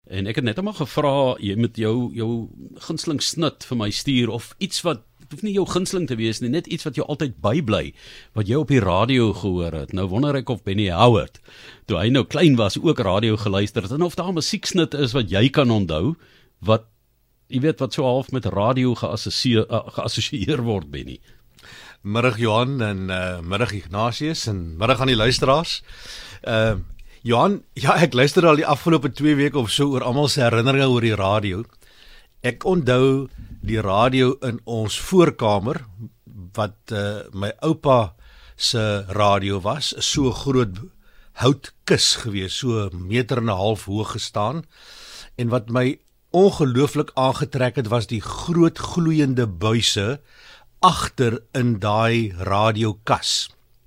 En ek het net eenmaal gevra, jy moet jou gunsteling snit vir my stuur, of iets wat, het hoef nie jou gunsteling te wees nie, net iets wat jou altyd bybly, wat jy op die radio gehoor het. Nou wonder ek of Benny Howard, toe hy nou klein was, ook radio geluister het, en of daar 'n musieksnit is wat jy kan onthou, wat, jy weet, wat so half met radio geassosieer word, Benny. Middag Johan en middag Ignatius en middag aan die luisteraars. Johan, ja, ek luister al die afgelope 2 weke of so oor almal se herinneringe oor die radio. Ek onthou die radio in ons voorkamer, wat my oupa se radio was, so groot houtkis gewees, so 1,5 meter hoog gestaan, en wat my ongelooflik aangetrek het, was die groot gloeiende buise agter in daai radiokas.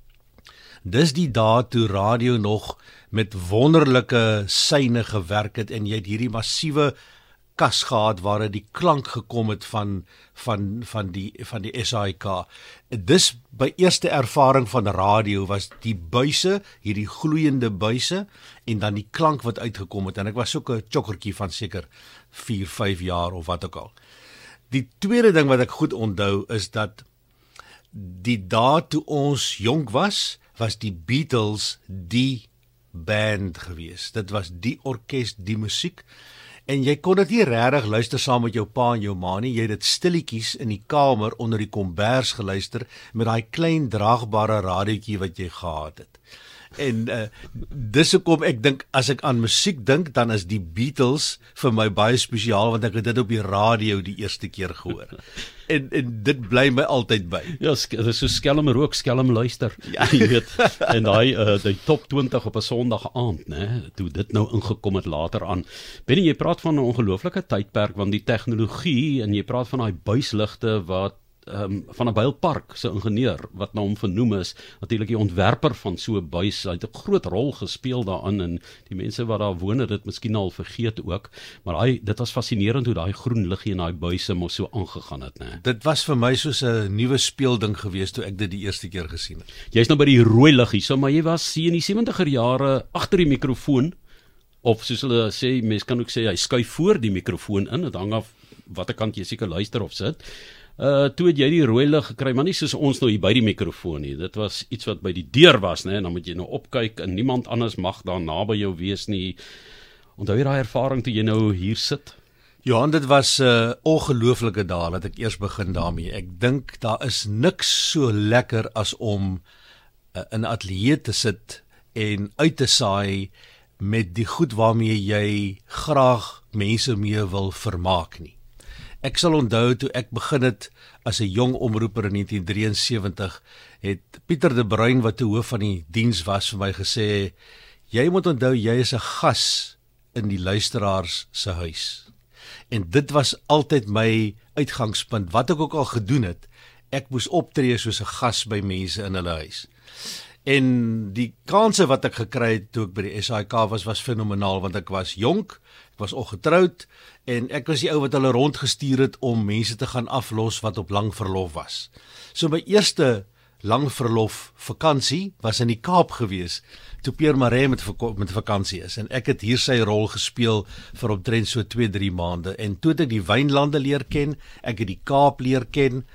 Dis die dae toe radio nog met wonderlike syne gewerk het, en jy het hierdie massiewe kas gehad waar die klank gekom het van die SAIK. Dis by eerste ervaring van radio was die buise, hierdie gloeiende buise, en dan die klank wat uitgekom het, en ek was so 'n chokkertjie van seker 4, 5 jaar of wat ook al. Die tweede ding wat ek goed onthou is dat die dae toe ons jonk was die Beatles die band gewees. Dit was die orkes, die musiek, en jy kon dit nie regtig luister saam met jou pa en jou ma nie. Jy het dit stilletjies in die kamer onder die kombers geluister met daai klein draagbare radiootjie wat jy gehad het. En dis hoekom ek dink, as ek aan musiek dink, dan is die Beatles vir my baie spesiaal, want ek het dit op die radio die eerste keer gehoor. En dit bly my altyd by. Ja, dit is so skelm rook, skelm luister. Ja. Jy weet, en die top 20 op 'n Sondag aand, né, toe dit nou ingekom het later aan. Benny, jy praat van 'n ongelooflike tydperk, want die tegnologie, en jy praat van daai buisligte wat van 'n Bylpark se ingenieur, wat nou hom vernoem is, natuurlik die ontwerper van so 'n buis, hy het 'n groot rol gespeel daarin, en die mense wat daar woon het dit miskien al vergeet ook, maar dit was fascinerend hoe daai groen liggie in daai buise mos so aangegaan het, né? Dit was vir my soos 'n nuwe speelding gewees toe ek dit die eerste keer gesien het. Jy's nou by die rooi liggie, so, maar jy was in die 70er jare agter die mikrofoon, of soos hulle sê, mens kan ook sê, hy skuif voor die mikrofoon in, dit hang af watter kant jy seker luister of sit. Toe het jy die rooi lig gekry, maar nie soos ons nou hier by die mikrofoon nie. Dit was iets wat by die deur was, né? En dan moet jy nou opkyk, en niemand anders mag daar naby jou wees nie. Onthou jy daai ervaring toe jy nou hier sit? Johan, dit was 'n ongelooflike dae dat ek eers begin daarmee. Ek dink daar is niks so lekker as om in 'n ateljee te sit en uit te saai met die goed waarmee jy graag mense mee wil vermaak nie. Ek sal onthou toe ek begin het as 'n jong omroeper in 1973, het Pieter de Bruin, wat die hoof van die diens was, vir my gesê, jy moet onthou, jy is 'n gas in die luisteraars se huis. En dit was altyd my uitgangspunt, wat ek ook al gedoen het, ek moes optree soos 'n gas by mense in hulle huis. En die kanse wat ek gekry het toe ek by die SAIK was fenomenaal, want ek was jonk, ek was ongetroud, en ek was die ou wat hulle rondgestuur het om mense te gaan aflos wat op lang verlof was. So my eerste lang verlof vakansie was in die Kaap gewees, toe Pierre Marais met vakansie is, en ek het hier sy rol gespeel vir omtrent so 2-3 maande, en toe het ek die wynlande leer ken, ek het die Kaap leer ken,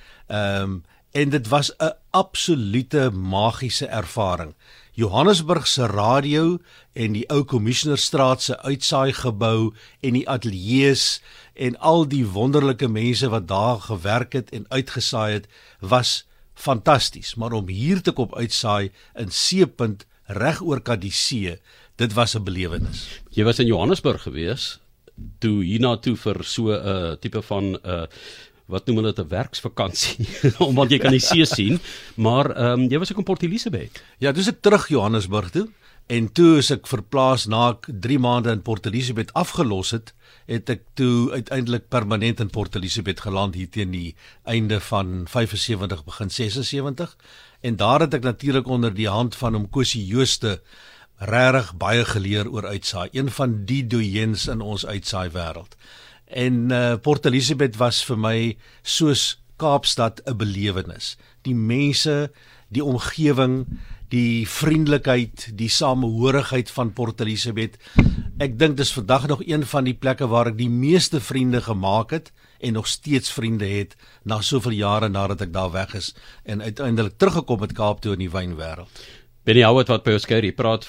en dit was 'n absolute magiese ervaring. Johannesburg se radio en die ou Commissionerstraat se uitsaaigebou en die ateljees en al die wonderlike mense wat daar gewerk het en uitgesaai het, was fantasties. Maar om hier te kom uitsaai in Seepunt reg oor Kadisee, dit was 'n belewenis. Jy was in Johannesburg gewees, toe hiernatoe vir so 'n tipe van wat noem hulle dit, 'n werksvakansie, omdat jy kan die see sien, maar jy was ook in Port Elizabeth. Ja, toe is ek terug Johannesburg toe, en toe is ek verplaas na ek 3 maande in Port Elizabeth afgelos het ek toe uiteindelik permanent in Port Elizabeth geland, hier teen die einde van 75, begin 76, en daar het ek natuurlik onder die hand van Mkosi Jooste regtig baie geleer oor uitsaai, een van die doyens in ons uitsaai wêreld. En Port Elizabeth was vir my soos Kaapstad 'n belewenis. Die mense, die omgewing, die vriendelikheid, die samehorigheid van Port Elizabeth. Ek dink dis vandag nog een van die plekke waar ek die meeste vriende gemaak het en nog steeds vriende het na soveel jare nadat ek daar weg is en uiteindelik teruggekom het Kaap toe in die wynwêreld. Benny Howard wat by ons kuier, hy praat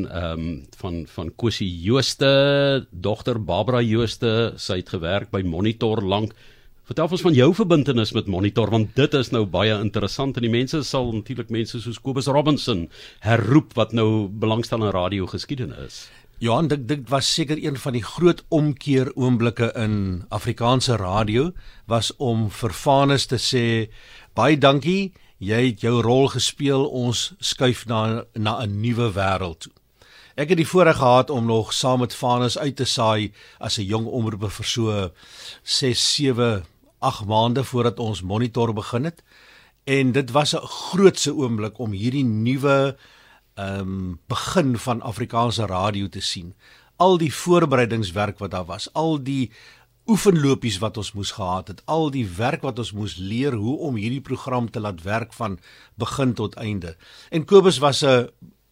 van Kosie Jooste, dogter Barbara Jooste, sy het gewerk by Monitor lank. Vertel ons van jou verbintenis met Monitor, want dit is nou baie interessant en die mense sal natuurlik mense soos Kobus Robinson herroep wat nou belangstel in radiogeskiedenis. Johan, dit was seker een van die groot omkeer oomblikke in Afrikaanse radio, was om vir Vanus te sê, baie dankie, jy het jou rol gespeel, ons skuif na 'n nuwe wêreld toe. Ek het die voorreg gehad om nog saam met Vanus uit te saai as 'n jong omroeper vir so 6, 7, 8 maande voordat ons Monitor begin het. En dit was 'n grootse oomblik om hierdie nuwe begin van Afrikaanse radio te sien. Al die voorbereidingswerk wat daar was, al die oefenlopies wat ons moes gehad het, al die werk wat ons moes leer hoe om hierdie program te laat werk van begin tot einde. En Kobus was 'n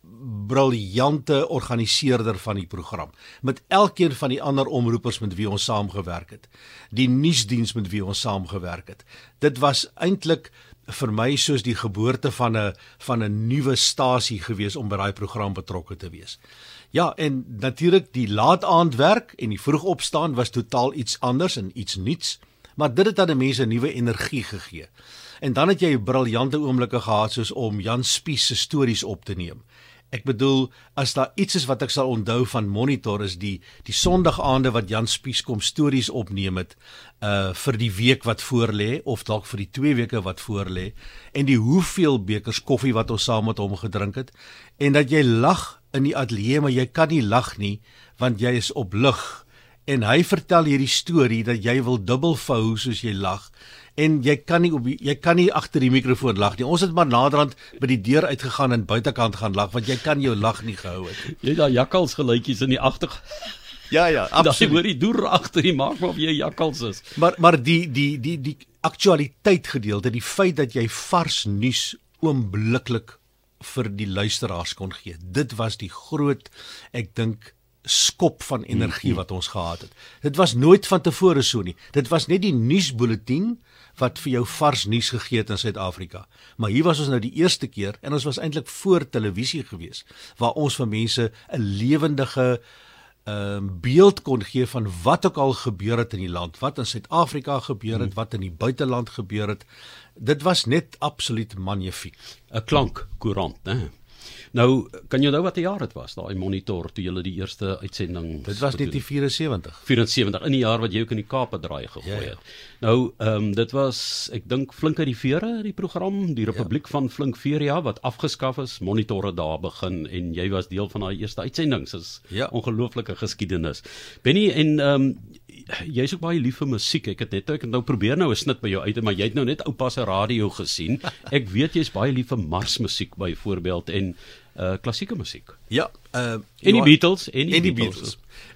briljante organiseerder van die program, met elkeen van die ander omroepers met wie ons saamgewerk het, die nuusdiens met wie ons saamgewerk het. Dit was eintlik vir my soos die geboorte van 'n nuwe stasie gewees om by daai program betrokke te wees. Ja, en natuurlik die laataandwerk en die vroeg opstaan was totaal iets anders en iets nuuts, maar dit het aan die mense 'n nuwe energie gegee. En dan het jy briljante oomblikke gehad soos om Jan Spies se stories op te neem. Ek bedoel, as daar iets is wat ek sal onthou van Monitor is die Sondagaande wat Jan Spies kom stories opneem het vir die week wat voorlê of dalk vir die 2 weke wat voorlê en die hoeveel bekers koffie wat ons saam met hom gedrink het en dat jy lag in die ateljee maar jy kan nie lag nie want jy is op lig en hy vertel hierdie storie dat jy wil dubbel vou soos jy lag. En jy kan nie agter die mikrofoon lag nie. Ons het maar naderhand by die deur uitgegaan en buitekant gaan lag, want jy kan jou lag nie gehou het. Jy daar jakkals geluitjies in die agter. Ja, absoluut. Daar hoor die doer agter die maak maar of jy jakkals is. Maar die aktualiteit gedeelte, die feit dat jy vars nuus oombliklik vir die luisteraars kon gee. Dit was die groot, ek dink, skop van energie wat ons gehad het. Dit was nooit van tevore so nie. Dit was net die nuusbulletin wat vir jou vars nuus gegee het in Suid-Afrika. Maar hier was ons nou die eerste keer en ons was eintlik voor televisie gewees waar ons vir mense 'n lewendige beeld kon gee van wat ook al gebeur het in die land, wat in Suid-Afrika gebeur het, wat in die buiteland gebeur het. Dit was net absoluut magnifiek. 'n Klankkoerant, né? Nou, kan jy nou wat 'n jaar dit was, daai Monitor toe julle die eerste uitsending. Dit was 1974. 74 in die jaar wat jy ook in die Kaap draai gegooi het. Nou, dit was, ek dink Flink uit die Vere, die program, die Republiek van Flink Veria wat afgeskaf is, Monitor het daar begin en jy was deel van daai eerste uitsendings. Dis ongelooflike geskiedenis. Benny, en jy is ook baie lief vir musiek. Ek het nou probeer nou 'n snit by jou uit, maar jy het nou net oupa se radio gesien. Ek weet jy's baie lief vir marsmusiek byvoorbeeld en klassieke musiek. Ja, en die Beatles en die Beatles.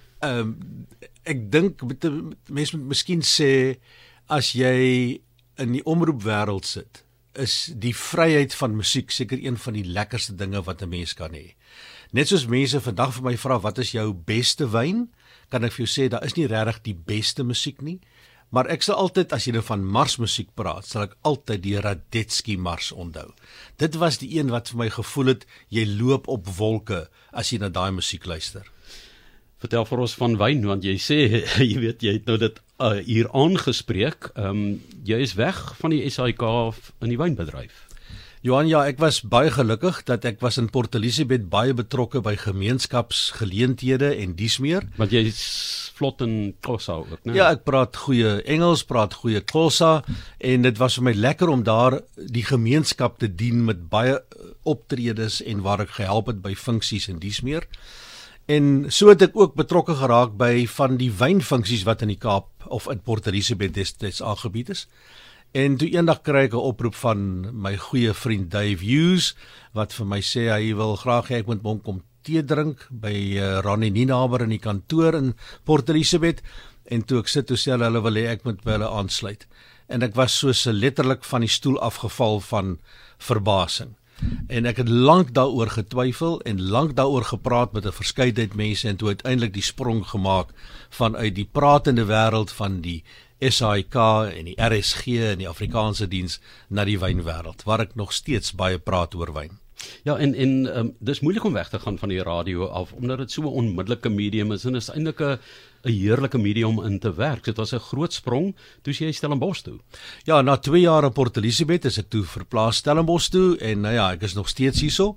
Ek dink mense moet miskien sê as jy in die omroepwêreld sit, is die vryheid van musiek seker een van die lekkerste dinge wat 'n mens kan hê. Net soos mense vandag vir my vra wat is jou beste wyn? Kan ek vir jou sê, daar is nie regtig die beste musiek nie, maar ek sal altyd, as jy nou van marsmusiek praat, sal ek altyd die Radetzky Mars onthou. Dit was die een wat vir my gevoel het, jy loop op wolke as jy na daai musiek luister. Vertel vir ons van wyn, want jy sê, jy weet, jy het nou dit hier aangespreek, jy is weg van die SAIK in die wynbedryf. Johan, ja, ek was baie gelukkig dat ek was in Port Elizabeth baie betrokke by gemeenskapsgeleenthede en dies meer. Want jy is vlot in Xhosa ook, né? Ja, ek praat goeie Engels, praat goeie Xhosa en dit was vir my lekker om daar die gemeenskap te dien met baie optredes en waar ek gehelp het by funksies en dies meer. En so het ek ook betrokke geraak by van die wynfunksies wat in die Kaap of in Port Elizabeth destyds aangebied is. En toe eendag kry ek 'n oproep van my goeie vriend Dave Hughes wat vir my sê hy wil graag hê ek moet hom kom tee drink by Ronnie Nienaber in die kantoor in Port Elizabeth en toe ek sit toe sê hulle wil hê ek moet by hulle aansluit. En ek was soos letterlik van die stoel afgeval van verbasing. En ek het lank daaroor getwyfel en lank daaroor gepraat met 'n verskeidenheid mense en toe uiteindelik die sprong gemaak vanuit die pratende wêreld van die SAIK en die RSG en die Afrikaanse diens na die wynwêreld, waar ek nog steeds baie praat oor wyn. Ja, dis moeilik om weg te gaan van die radio af, omdat dit so 'n onmiddellike medium is en is eintlik 'n heerlike medium om in te werk. Dit was 'n groot sprong toe jy Stellenbosch toe. Ja, na 2 jaar in Port Elizabeth is ek toe verplaas Stellenbosch toe en nou ja, ek is nog steeds hierso,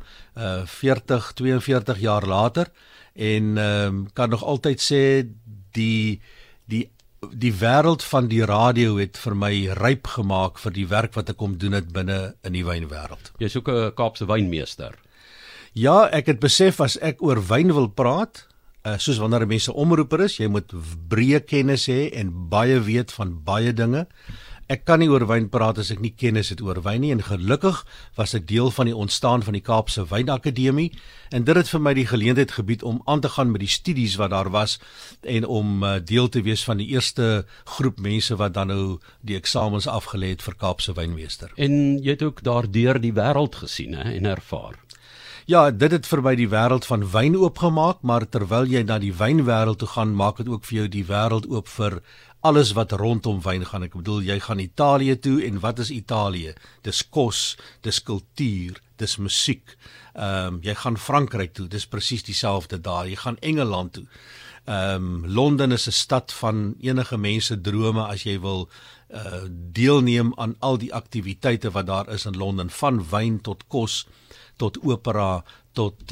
42 jaar later en kan nog altyd sê die wêreld van die radio het vir my ryp gemaak vir die werk wat ek kom doen het binne in die wynwêreld. Jy's ook 'n Kaapse wynmeester. Ja, ek het besef as ek oor wyn wil praat, soos wanneer 'n mens 'n omroeper is, jy moet breë kennis hê en baie weet van baie dinge. Ek kan nie oor wyn praat as ek nie kennis het oor wyn nie en gelukkig was ek deel van die ontstaan van die Kaapse Wynakademie en dit het vir my die geleentheid gebied om aan te gaan met die studies wat daar was en om deel te wees van die eerste groep mense wat dan nou die eksamens afgelê het vir Kaapse wynmeester. En jy het ook daardeur die wêreld gesien en ervaar. Ja, dit het vir my die wêreld van wyn oopgemaak, maar terwyl jy na die wynwêreld toe gaan, maak dit ook vir jou die wêreld oop vir alles wat rondom wyn gaan. Ek bedoel, jy gaan Italië toe en wat is Italië? Dis kos, dis kultuur, dis musiek. Jy gaan Frankryk toe, dis presies dieselfde daar. Jy gaan Engeland toe. Londen is 'n stad van enige mense drome as jy wil deelneem aan al die aktiwiteite wat daar is in Londen, van wyn tot kos, tot opera, tot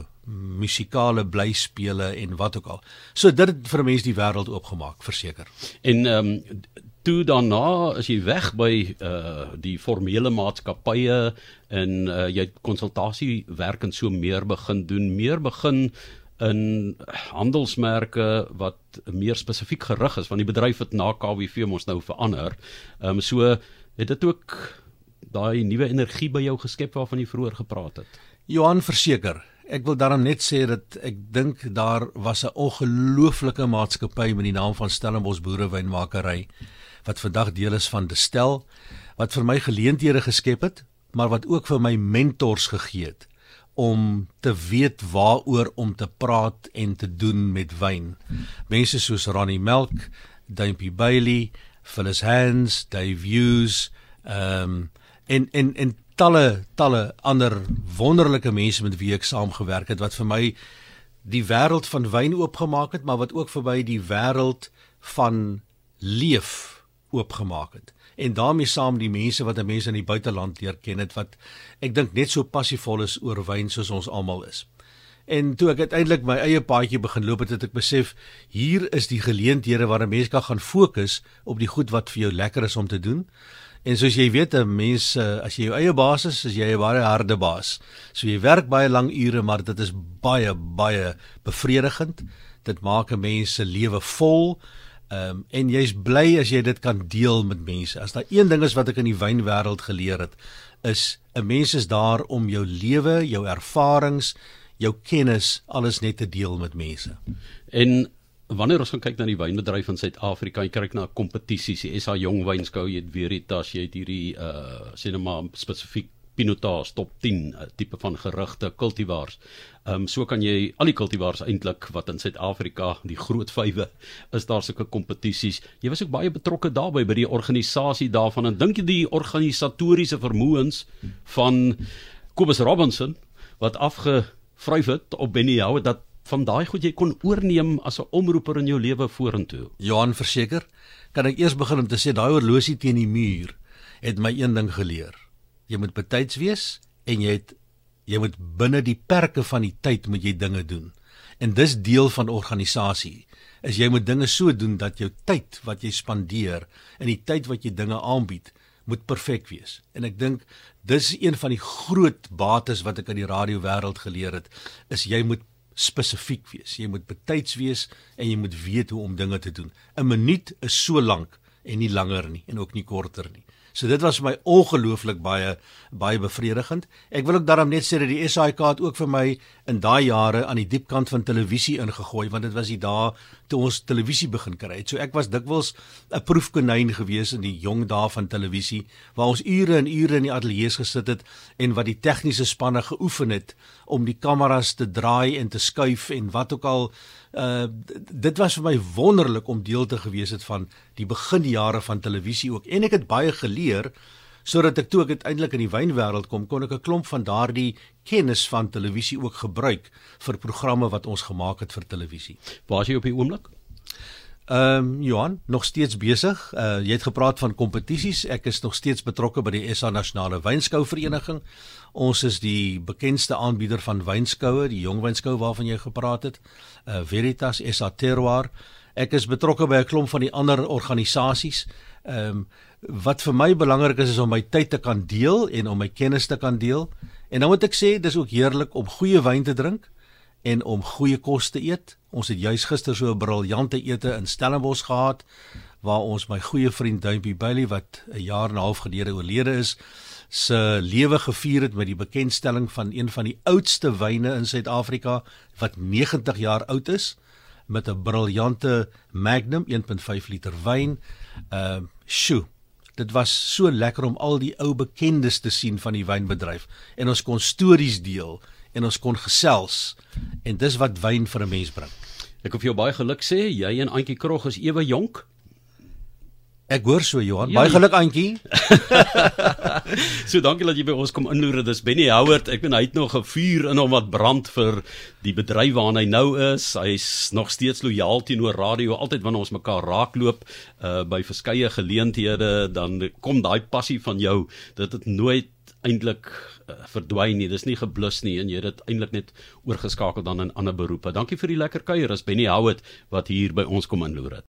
musikale blyspele en wat ook al. So dit het vir mense die wêreld oopgemaak, verseker. En toe daarna is jy weg by die formele maatskappye en jy het konsultasiewerk en so meer begin doen, meer begin in handelsmerke wat meer spesifiek gerig is, want die bedryf het na KWV ons nou verander. So het dit ook daai nuwe energie by jou geskep waarvan jy vroeër gepraat het. Johan, verseker. Ek wil daarom net sê dat ek dink daar was 'n ongelooflike maatskappy met die naam van Stellenbosch Boerewynmakery wat vandag deel is van Distel, wat vir my geleenthede geskep het, maar wat ook vir my mentors gegee het om te weet waaroor om te praat en te doen met wyn. Mense soos Ronnie Melk, Dumpy Bailey, Phyllis Hands, Dave Hughes, en talle ander wonderlike mense met wie ek saamgewerk het, wat vir my die wêreld van wyn oopgemaak het, maar wat ook vir my die wêreld van leef oopgemaak het. En daarmee saam die mense wat 'n mens in die buiteland leer ken het, wat ek dink net so passievol is oor wyn soos ons almal is. En toe ek uiteindelik my eie paadjie begin loop het ek besef, hier is die geleenthede waar 'n mens kan gaan fokus op die goed wat vir jou lekker is om te doen. En soos jy weet, 'n mens, as jy jou eie baas is jy 'n baie harde baas. So jy werk baie lang ure, maar dit is baie bevredigend. Dit maak 'n mens se lewe vol. En jy's bly as jy dit kan deel met mense. As daar een ding is wat ek in die wynwêreld geleer het, is 'n mens is daar om jou lewe, jou ervarings, jou kennis, alles net te deel met mense. En wanneer ons gaan kyk na die wynbedryf in Suid-Afrika, jy kyk na kompetisies, die SA Jong Wynskou, jy het Veritas, jy het hierdie sê nou maar spesifiek Pinotage, top 10 tipe van gerigte kultivars. So kan jy al die kultivars eintlik wat in Suid-Afrika, die groot 5, is daar sulke kompetisies. Jy was ook baie betrokke daarbey by die organisasie daarvan, en dink jy die organisatoriese vermoëns van Kobus Robinson wat afgevryf het op Benny Howe, dat van daai goed jy kon oorneem as 'n omroeper in jou lewe vorentoe? Johan, verseker, kan ek eers begin om te sê, daai horlosie teen die muur het my een ding geleer. Jy moet betyds wees en jy moet binne die perke van die tyd moet jy dinge doen. En dis deel van organisasie. Is jy moet dinge so doen dat jou tyd wat jy spandeer en die tyd wat jy dinge aanbied, moet perfek wees. En ek dink dis een van die groot bates wat ek in die radiowêreld geleer het, is jy moet spesifiek wees. Jy moet betyds wees en jy moet weet hoe om dinge te doen. 'n Minuut is so lank en nie langer nie en ook nie korter nie. So dit was vir my ongelooflik baie bevredigend. Ek wil ook daarom net sê dat die SAIK het ook vir my in daai jare aan die diep kant van televisie ingegooi, want dit was die dae toe ons televisie begin kry het. So ek was dikwels 'n proefkonyn gewees in die jong dae van televisie, waar ons ure en ure in die ateljee gesit het en wat die tegniese spanne geoefen het om die kameras te draai en te skuif en wat ook al. Dit was vir my wonderlik om deel te gewees het van die beginjare van televisie ook, en ek het baie geleer, sodat ek toe ek uiteindelik in die wynwêreld kom, kon ek 'n klomp van daardie kennis van televisie ook gebruik vir programme wat ons gemaak het vir televisie. Waar is jy op die oomblik? Johan, nog steeds besig. Jy het gepraat van kompetisies. Ek is nog steeds betrokke by die SA Nasionale Wynskouvereniging. Ons is die bekendste aanbieder van wynskoue, die jong wynskou waarvan jy gepraat het, Veritas, SA Terroir. Ek is betrokke by 'n klomp van die ander organisasies. Wat vir my belangrik is om my tyd te kan deel en om my kennis te kan deel. En dan moet ek sê, dis ook heerlik om goeie wyn te drink en om goeie kos te eet. Ons het juis gister so 'n briljante ete in Stellenbosch gehad, waar ons my goeie vriend Duimpie Bailey, wat 'n jaar en 'n half gelede oorlede is, se lewe gevier het met die bekendstelling van een van die oudste wyne in Suid-Afrika, wat 90 jaar oud is, met 'n briljante Magnum 1.5 liter wyn. Dit was so lekker om al die ou bekendes te sien van die wynbedryf, en ons kon stories deel en ons kon gesels, en dis wat wyn vir 'n mens bring. Ek wil vir jou baie geluk sê, jy en Antjie Krog is ewe jonk. Ek hoor so, Johan. Baie geluk, Antjie. So dankie dat jy by ons kom inloer. Dis Benny Howard. Ek weet hy het nog 'n vuur in hom wat brand vir die bedryf waarin hy nou is. Hy's nog steeds lojaal teenoor radio. Altyd wanneer ons mekaar raakloop by verskeie geleenthede, dan kom daai passie van jou. Dit het nooit eintlik verdwyn nie. Dis nie geblus nie, en jy het dit eintlik net oorgeskakel dan in ander beroepe. Dankie vir die lekker kuier. Dis Benny Howard wat hier by ons kom inloer het.